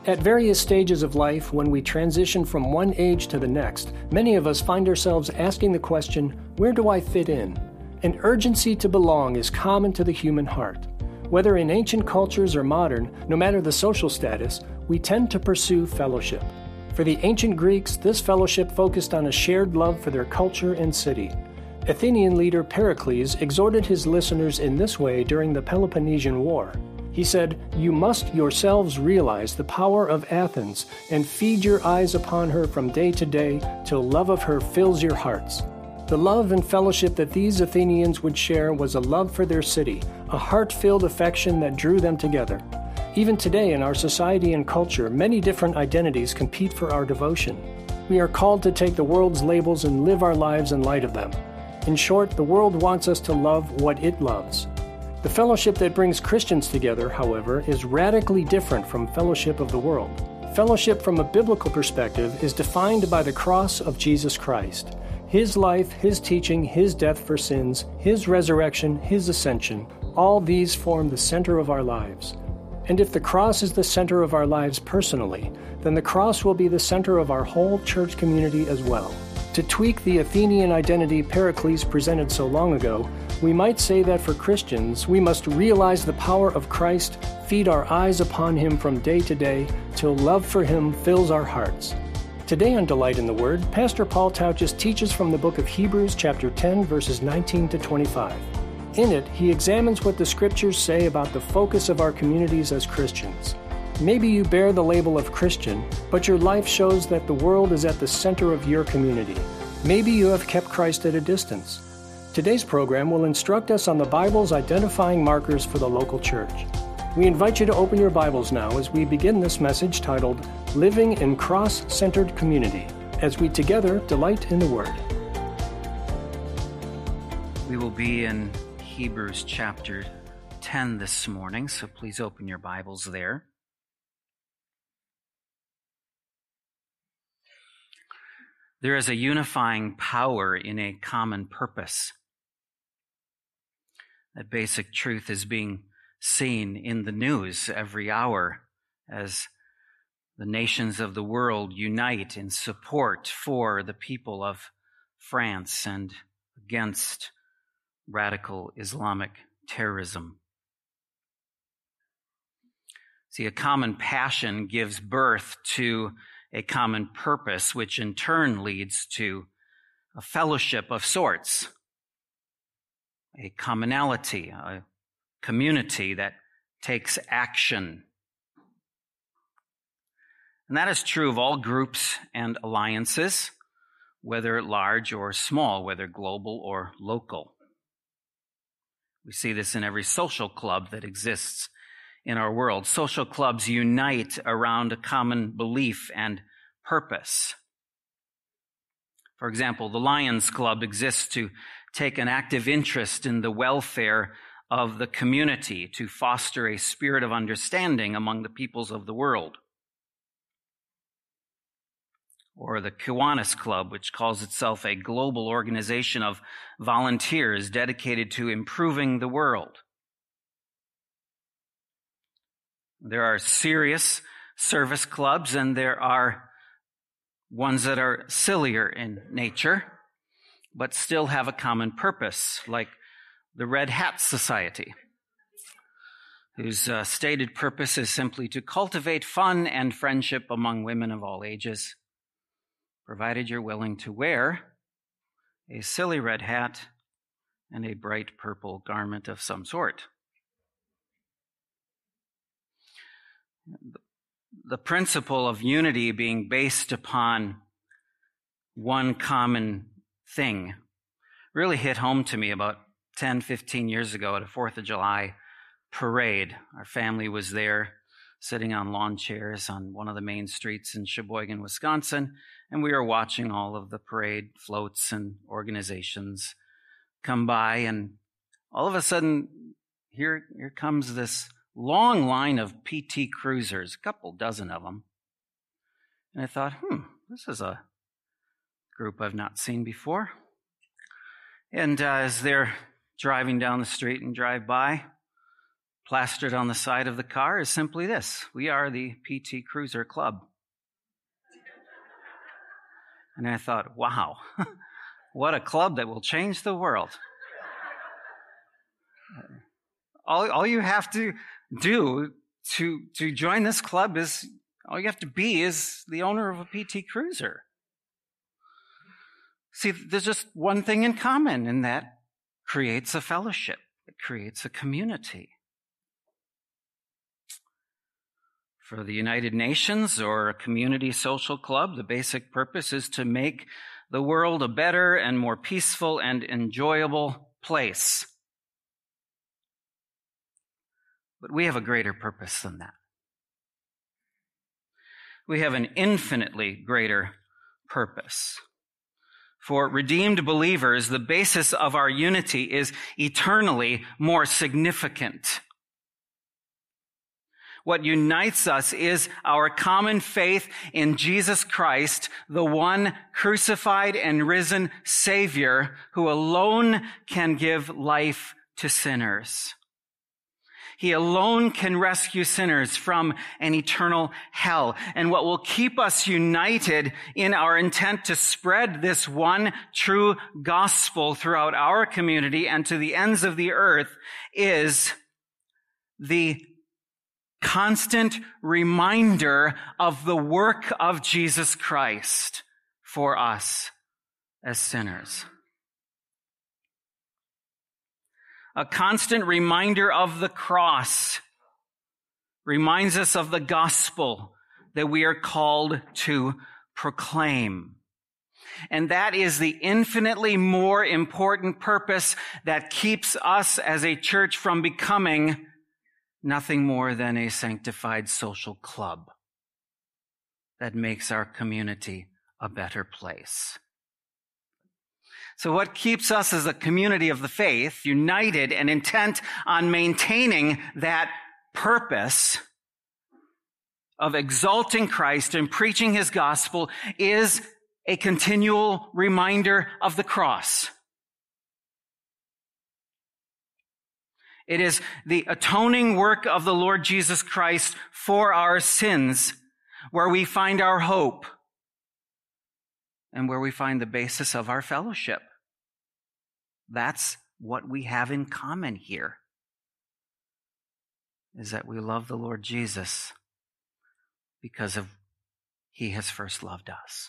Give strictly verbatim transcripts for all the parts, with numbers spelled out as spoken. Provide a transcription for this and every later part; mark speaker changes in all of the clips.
Speaker 1: At various stages of life, when we transition from one age to the next, many of us find ourselves asking the question, where do I fit in? An urgency to belong is common to the human heart. Whether in ancient cultures or modern, no matter the social status, we tend to pursue fellowship. For the ancient Greeks, this fellowship focused on a shared love for their culture and city. Athenian leader Pericles exhorted his listeners in this way during the Peloponnesian War. He said, "You must yourselves realize the power of Athens and feed your eyes upon her from day to day till love of her fills your hearts." The love and fellowship that these Athenians would share was a love for their city, a heart-filled affection that drew them together. Even today in our society and culture, many different identities compete for our devotion. We are called to take the world's labels and live our lives in light of them. In short, the world wants us to love what it loves. The fellowship that brings Christians together, however, is radically different from fellowship of the world. Fellowship from a biblical perspective is defined by the cross of Jesus Christ. His life, His teaching, His death for sins, His resurrection, His ascension, all these form the center of our lives. And if the cross is the center of our lives personally, then the cross will be the center of our whole church community as well. To tweak the Athenian identity Pericles presented so long ago, we might say that for Christians, we must realize the power of Christ, feed our eyes upon Him from day to day, till love for Him fills our hearts. Today on Delight in the Word, Pastor Paul Tauchus teaches from the book of Hebrews chapter ten, verses nineteen to twenty-five. In it, he examines what the Scriptures say about the focus of our communities as Christians. Maybe you bear the label of Christian, but your life shows that the world is at the center of your community. Maybe you have kept Christ at a distance. Today's program will instruct us on the Bible's identifying markers for the local church. We invite you to open your Bibles now as we begin this message titled, Living in Cross-Centered Community, as we together delight in the Word.
Speaker 2: We will be in Hebrews chapter ten this morning, so please open your Bibles there. There is a unifying power in a common purpose. That basic truth is being seen in the news every hour as the nations of the world unite in support for the people of France and against radical Islamic terrorism. See, a common passion gives birth to a common purpose, which in turn leads to a fellowship of sorts, a commonality, a community that takes action. And that is true of all groups and alliances, whether large or small, whether global or local. We see this in every social club that exists in our world. Social clubs unite around a common belief and purpose. For example, the Lions Club exists to take an active interest in the welfare of the community, to foster a spirit of understanding among the peoples of the world. Or the Kiwanis Club, which calls itself a global organization of volunteers dedicated to improving the world. There are serious service clubs, and there are ones that are sillier in nature, but still have a common purpose, like the Red Hat Society, whose uh, stated purpose is simply to cultivate fun and friendship among women of all ages, provided you're willing to wear a silly red hat and a bright purple garment of some sort. The principle of unity being based upon one common thing really hit home to me about ten, fifteen years ago at a fourth of July parade. Our family was there sitting on lawn chairs on one of the main streets in Sheboygan, Wisconsin, and we were watching all of the parade floats and organizations come by, and all of a sudden, here, here comes this long line of P T cruisers, a couple dozen of them. And I thought, hmm, this is a group I've not seen before. And uh, as they're driving down the street and drive by, plastered on the side of the car is simply this: we are the P T Cruiser Club. And I thought, wow, what a club that will change the world. All, all you have to do to, to join this club is, all you have to be is the owner of a P T Cruiser. See, there's just one thing in common, and that creates a fellowship. It creates a community. For the United Nations or a community social club, the basic purpose is to make the world a better and more peaceful and enjoyable place. But we have a greater purpose than that. We have an infinitely greater purpose. For redeemed believers, the basis of our unity is eternally more significant. What unites us is our common faith in Jesus Christ, the one crucified and risen Savior who alone can give life to sinners. He alone can rescue sinners from an eternal hell. And what will keep us united in our intent to spread this one true gospel throughout our community and to the ends of the earth is the constant reminder of the work of Jesus Christ for us as sinners. A constant reminder of the cross reminds us of the gospel that we are called to proclaim. And that is the infinitely more important purpose that keeps us as a church from becoming nothing more than a sanctified social club that makes our community a better place. So what keeps us as a community of the faith united and intent on maintaining that purpose of exalting Christ and preaching his gospel is a continual reminder of the cross. It is the atoning work of the Lord Jesus Christ for our sins where we find our hope and where we find the basis of our fellowship. That's what we have in common here, is that we love the Lord Jesus because of he has first loved us.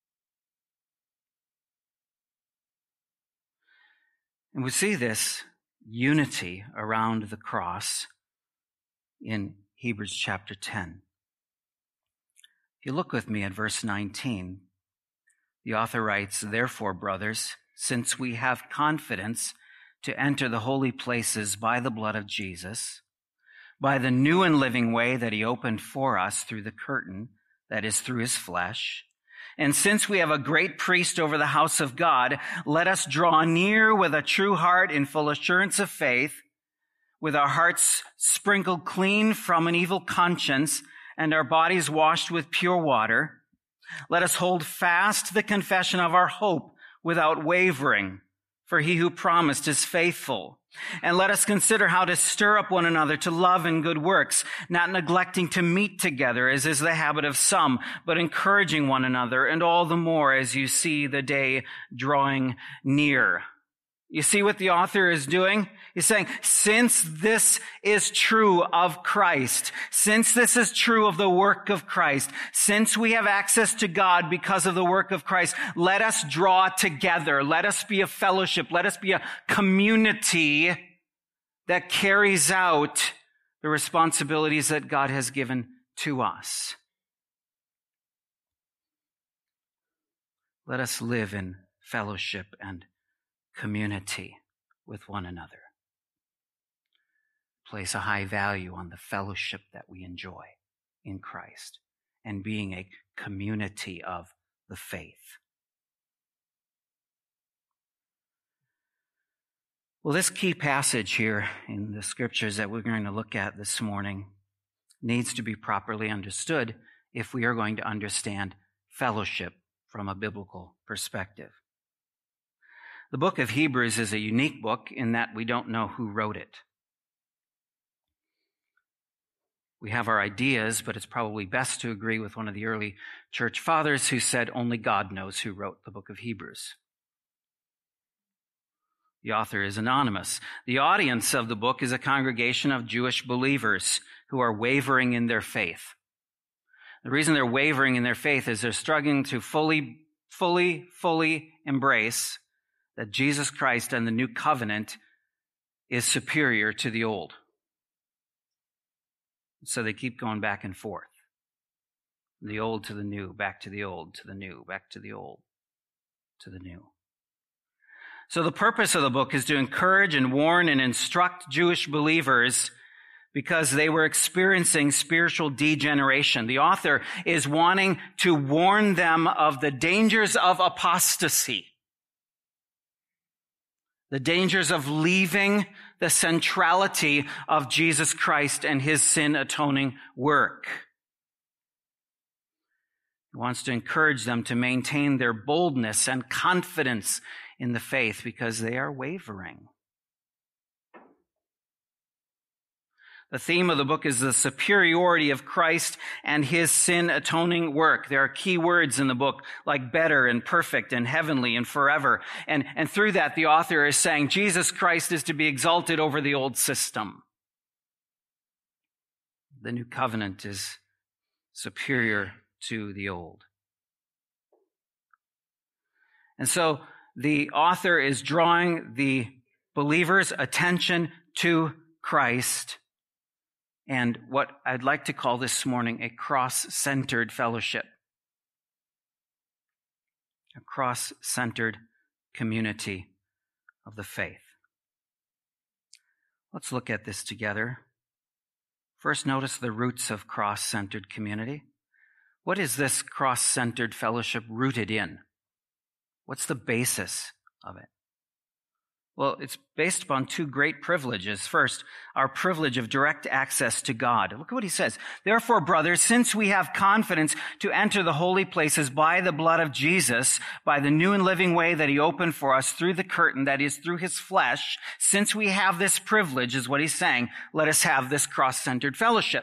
Speaker 2: And we see this unity around the cross in Hebrews chapter ten. If you look with me at verse nineteen, the author writes, "Therefore, brothers, since we have confidence to enter the holy places by the blood of Jesus, by the new and living way that he opened for us through the curtain, that is, through his flesh, and since we have a great priest over the house of God, let us draw near with a true heart in full assurance of faith, with our hearts sprinkled clean from an evil conscience and our bodies washed with pure water. Let us hold fast the confession of our hope without wavering, for he who promised is faithful. And let us consider how to stir up one another to love and good works, not neglecting to meet together, as is the habit of some, but encouraging one another, and all the more as you see the day drawing near." You see what the author is doing? He's saying, since this is true of Christ, since this is true of the work of Christ, since we have access to God because of the work of Christ, let us draw together. Let us be a fellowship. Let us be a community that carries out the responsibilities that God has given to us. Let us live in fellowship and community with one another. Place a high value on the fellowship that we enjoy in Christ and being a community of the faith. Well, this key passage here in the scriptures that we're going to look at this morning needs to be properly understood if we are going to understand fellowship from a biblical perspective. The book of Hebrews is a unique book in that we don't know who wrote it. We have our ideas, but it's probably best to agree with one of the early church fathers who said only God knows who wrote the book of Hebrews. The author is anonymous. The audience of the book is a congregation of Jewish believers who are wavering in their faith. The reason they're wavering in their faith is they're struggling to fully, fully, fully embrace that Jesus Christ and the new covenant is superior to the old. So they keep going back and forth. The old to the new, back to the old, to the new, back to the old, to the new. So the purpose of the book is to encourage and warn and instruct Jewish believers because they were experiencing spiritual degeneration. The author is wanting to warn them of the dangers of apostasy, the dangers of leaving the centrality of Jesus Christ and his sin-atoning work. He wants to encourage them to maintain their boldness and confidence in the faith because they are wavering. The theme of the book is the superiority of Christ and his sin-atoning work. There are key words in the book like better and perfect and heavenly and forever. And, and through that, the author is saying Jesus Christ is to be exalted over the old system. The new covenant is superior to the old. And so the author is drawing the believer's attention to Christ and what I'd like to call this morning a cross-centered fellowship, a cross-centered community of the faith. Let's look at this together. First, notice the roots of cross-centered community. What is this cross-centered fellowship rooted in? What's the basis of it? Well, it's based upon two great privileges. First, our privilege of direct access to God. Look at what he says. Therefore, brothers, since we have confidence to enter the holy places by the blood of Jesus, by the new and living way that he opened for us through the curtain, that is, through his flesh, since we have this privilege, is what he's saying, let us have this cross-centered fellowship.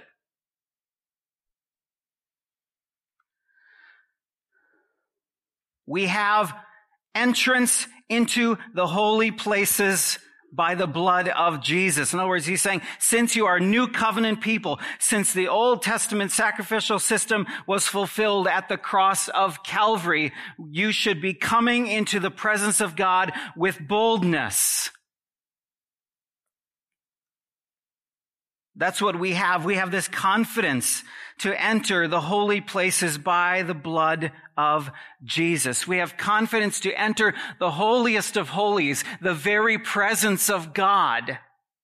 Speaker 2: We have entrance into the holy places by the blood of Jesus. In other words, he's saying, since you are new covenant people, since the Old Testament sacrificial system was fulfilled at the cross of Calvary, you should be coming into the presence of God with boldness. That's what we have. We have this confidence to enter the holy places by the blood of Jesus. We have confidence to enter the holiest of holies, the very presence of God.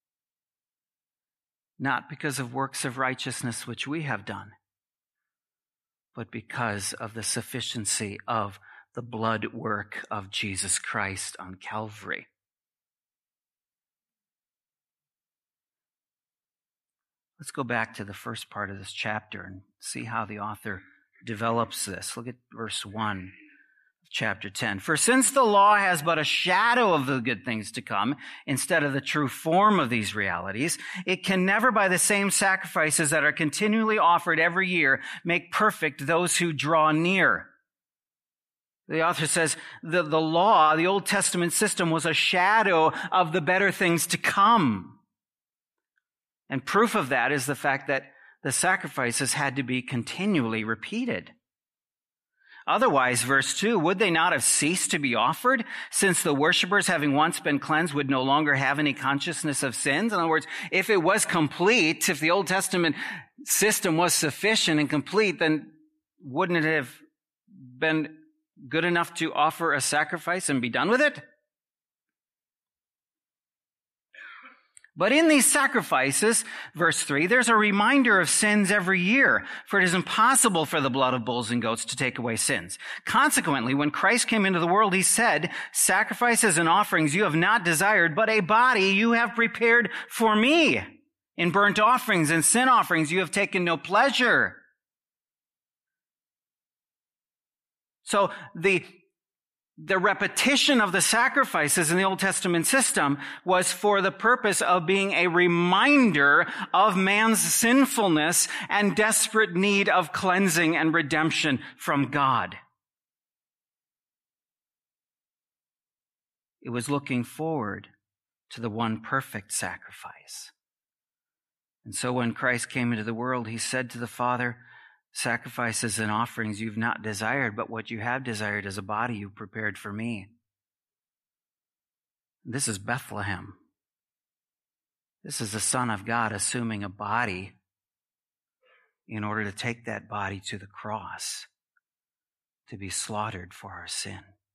Speaker 2: Not because of works of righteousness which we have done, but because of the sufficiency of the blood work of Jesus Christ on Calvary. Let's go back to the first part of this chapter and see how the author develops this. Look at verse one of chapter ten. For since the law has but a shadow of the good things to come, instead of the true form of these realities, it can never by the same sacrifices that are continually offered every year make perfect those who draw near. The author says the, the law, the Old Testament system, was a shadow of the better things to come. And proof of that is the fact that the sacrifices had to be continually repeated. Otherwise, verse two, would they not have ceased to be offered, since the worshipers, having once been cleansed, would no longer have any consciousness of sins? In other words, if it was complete, if the Old Testament system was sufficient and complete, then wouldn't it have been good enough to offer a sacrifice and be done with it? But in these sacrifices, verse three, there's a reminder of sins every year, for it is impossible for the blood of bulls and goats to take away sins. Consequently, when Christ came into the world, he said, sacrifices and offerings you have not desired, but a body you have prepared for me. In burnt offerings and sin offerings you have taken no pleasure. So the the repetition of the sacrifices in the Old Testament system was for the purpose of being a reminder of man's sinfulness and desperate need of cleansing and redemption from God. It was looking forward to the one perfect sacrifice. And so when Christ came into the world, he said to the Father, sacrifices and offerings you've not desired, but what you have desired is a body you prepared for me. This is Bethlehem. This is the Son of God assuming a body in order to take that body to the cross, to be slaughtered for our sin,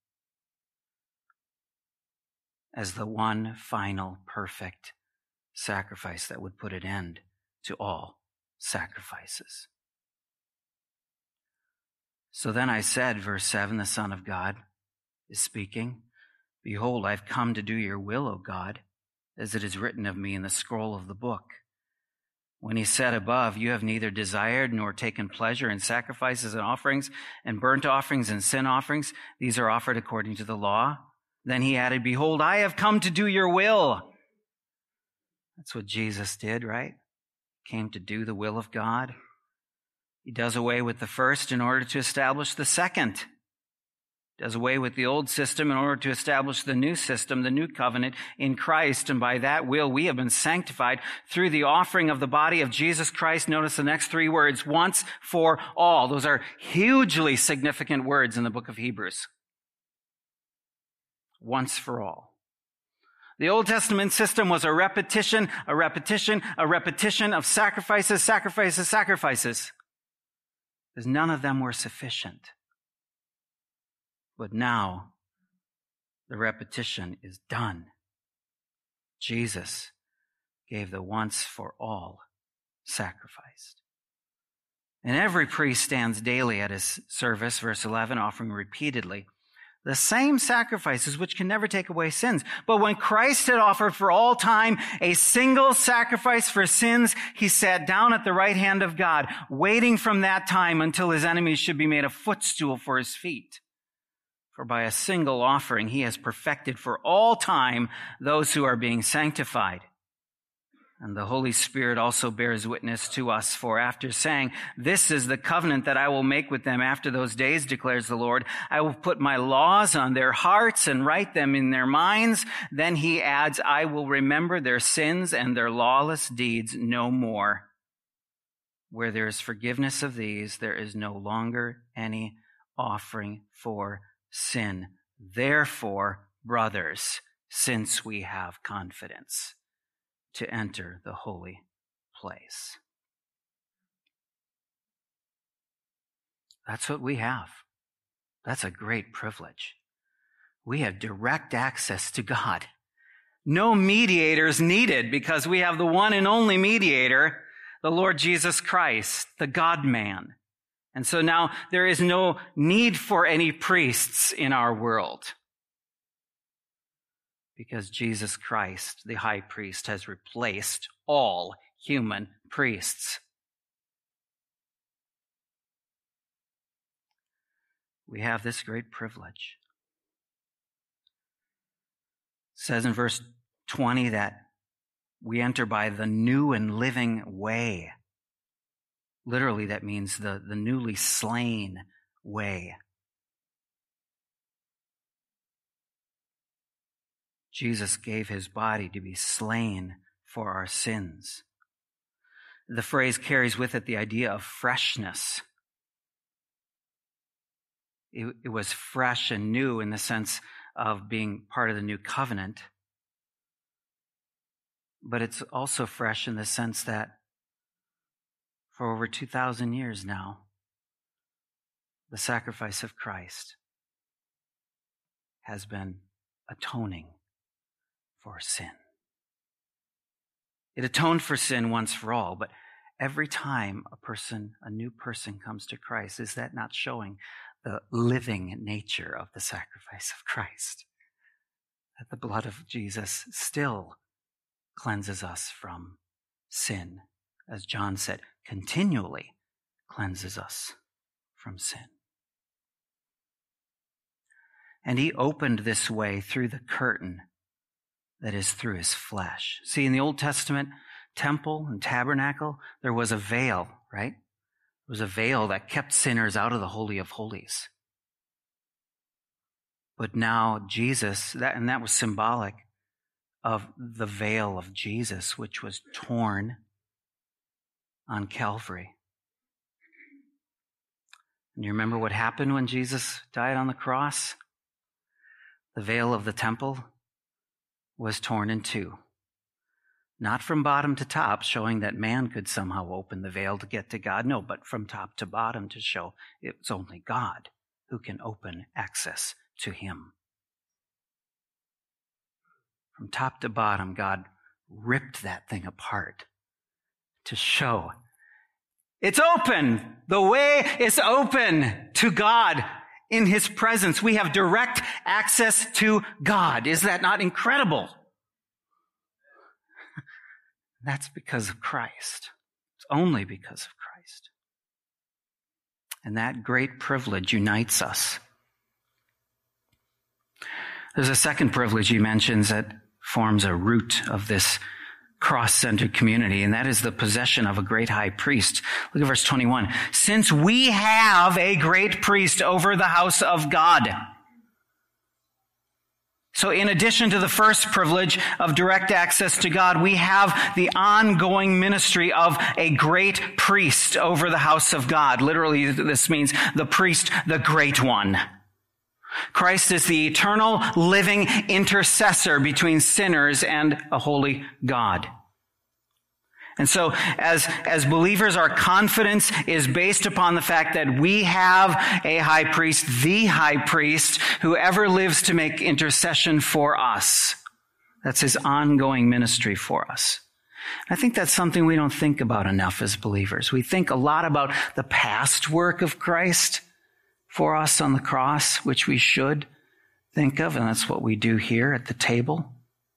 Speaker 2: as the one final perfect sacrifice that would put an end to all sacrifices. So then I said, verse seven, the Son of God is speaking, behold, I've come to do your will, O God, as it is written of me in the scroll of the book. When he said above, you have neither desired nor taken pleasure in sacrifices and offerings and burnt offerings and sin offerings, these are offered according to the law. Then he added, behold, I have come to do your will. That's what Jesus did, right? Came to do the will of God. He does away with the first in order to establish the second. Does away with the old system in order to establish the new system, the new covenant in Christ. And by that will, we have been sanctified through the offering of the body of Jesus Christ. Notice the next three words, once for all. Those are hugely significant words in the book of Hebrews. Once for all. The Old Testament system was a repetition, a repetition, a repetition of sacrifices, sacrifices, sacrifices. Because none of them were sufficient. But now, the repetition is done. Jesus gave the once for all sacrifice. And every priest stands daily at his service, verse eleven, offering repeatedly the same sacrifices which can never take away sins. But when Christ had offered for all time a single sacrifice for sins, he sat down at the right hand of God, waiting from that time until his enemies should be made a footstool for his feet. For by a single offering he has perfected for all time those who are being sanctified. And the Holy Spirit also bears witness to us, for after saying, this is the covenant that I will make with them after those days, declares the Lord. I will put my laws on their hearts and write them in their minds. Then he adds, I will remember their sins and their lawless deeds no more. Where there is forgiveness of these, there is no longer any offering for sin. Therefore, brothers, since we have confidence to enter the holy place. That's what we have. That's a great privilege. We have direct access to God. No mediators needed because we have the one and only mediator, the Lord Jesus Christ, the God-man. And so now there is no need for any priests in our world, because Jesus Christ, the high priest, has replaced all human priests. We have this great privilege. It says in verse twenty that we enter by the new and living way. Literally, that means the, the newly slain way. Jesus gave his body to be slain for our sins. The phrase carries with it the idea of freshness. It, it was fresh and new in the sense of being part of the new covenant. But it's also fresh in the sense that for over two thousand years now, the sacrifice of Christ has been atoning for sin. It atoned for sin once for all, but every time a person, a new person comes to Christ, is that not showing the living nature of the sacrifice of Christ? That the blood of Jesus still cleanses us from sin. As John said, continually cleanses us from sin. And he opened this way through the curtain that is through his flesh. See, in the Old Testament temple and tabernacle, there was a veil, right? There was a veil that kept sinners out of the Holy of Holies. But now Jesus, that, and that was symbolic of the veil of Jesus, which was torn on Calvary. And you remember what happened when Jesus died on the cross? The veil of the temple was torn in two. Not from bottom to top, showing that man could somehow open the veil to get to God. No, but from top to bottom to show it's only God who can open access to him. From top to bottom, God ripped that thing apart to show it's open. The way is open to God. In his presence, we have direct access to God. Is that not incredible? That's because of Christ. It's only because of Christ. And that great privilege unites us. There's a second privilege he mentions that forms a root of this cross-centered community, and that is the possession of a great high priest. Look at verse twenty-one. Since we have a great priest over the house of God. So in addition to the first privilege of direct access to God, we have the ongoing ministry of a great priest over the house of God. Literally, this means the priest, the great one. Christ is the eternal, living intercessor between sinners and a holy God. And so, as, as believers, our confidence is based upon the fact that we have a high priest, the high priest, who ever lives to make intercession for us. That's his ongoing ministry for us. I think that's something we don't think about enough as believers. We think a lot about the past work of Christ for us on the cross, which we should think of, and that's what we do here at the table.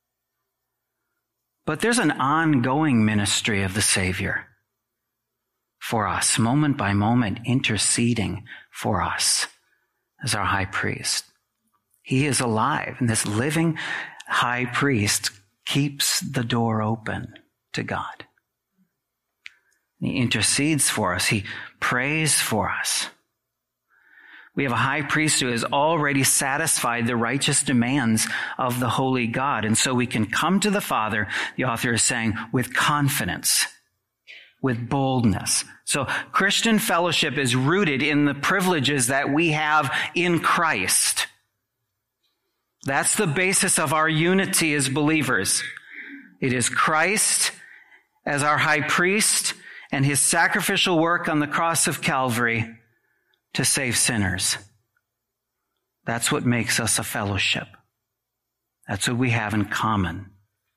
Speaker 2: But there's an ongoing ministry of the Savior for us, moment by moment, interceding for us as our high priest. He is alive, and this living high priest keeps the door open to God. He intercedes for us. He prays for us. We have a high priest who has already satisfied the righteous demands of the holy God. And so we can come to the Father, the author is saying, with confidence, with boldness. So Christian fellowship is rooted in the privileges that we have in Christ. That's the basis of our unity as believers. It is Christ as our high priest and his sacrificial work on the cross of Calvary to save sinners. That's what makes us a fellowship. That's what we have in common.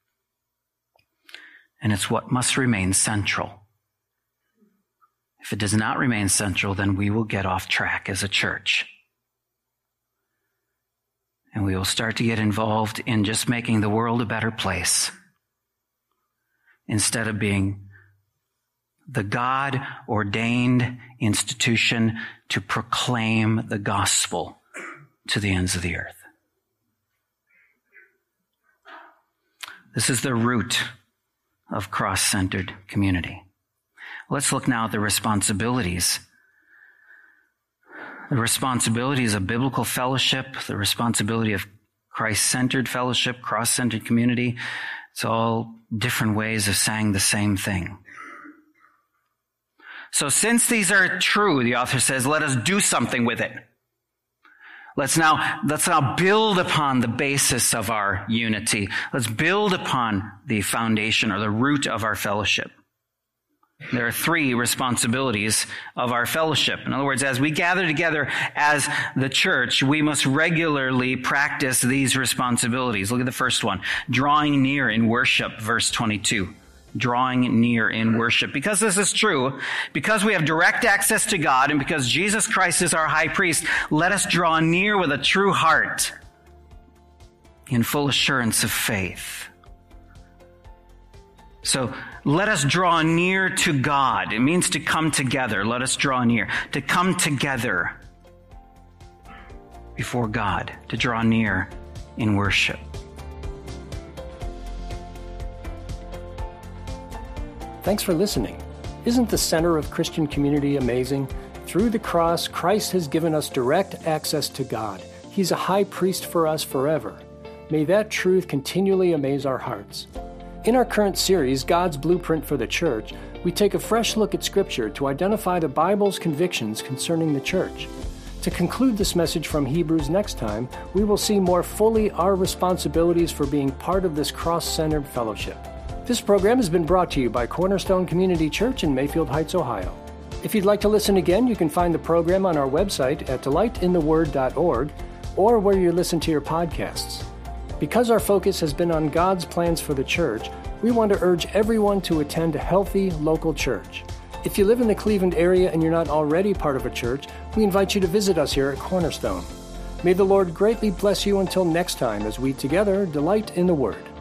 Speaker 2: And it's what must remain central. If it does not remain central, then we will get off track as a church. And we will start to get involved in just making the world a better place, instead of being the God-ordained institution to proclaim the gospel to the ends of the earth. This is the root of cross-centered community. Let's look now at the responsibilities. The responsibilities of biblical fellowship, the responsibility of Christ-centered fellowship, cross-centered community. It's all different ways of saying the same thing. So since these are true, the author says, let us do something with it. Let's now, let's now build upon the basis of our unity. Let's build upon the foundation or the root of our fellowship. There are three responsibilities of our fellowship. In other words, as we gather together as the church, we must regularly practice these responsibilities. Look at the first one. Drawing near in worship, verse twenty-two. Drawing near in worship. Because this is true, because we have direct access to God, and because Jesus Christ is our high priest, let us draw near with a true heart in full assurance of faith. So let us draw near to God. It means to come together. Let us draw near. To come together. before God, to draw near in worship.
Speaker 1: Thanks for listening. Isn't the center of Christian community amazing? Through the cross, Christ has given us direct access to God. He's a high priest for us forever. May that truth continually amaze our hearts. In our current series, God's Blueprint for the Church, we take a fresh look at Scripture to identify the Bible's convictions concerning the church. To conclude this message from Hebrews next time, we will see more fully our responsibilities for being part of this cross-centered fellowship. This program has been brought to you by Cornerstone Community Church in Mayfield Heights, Ohio. If you'd like to listen again, you can find the program on our website at delight in the word dot org or where you listen to your podcasts. Because our focus has been on God's plans for the church, we want to urge everyone to attend a healthy local church. If you live in the Cleveland area and you're not already part of a church, we invite you to visit us here at Cornerstone. May the Lord greatly bless you until next time as we together delight in the Word.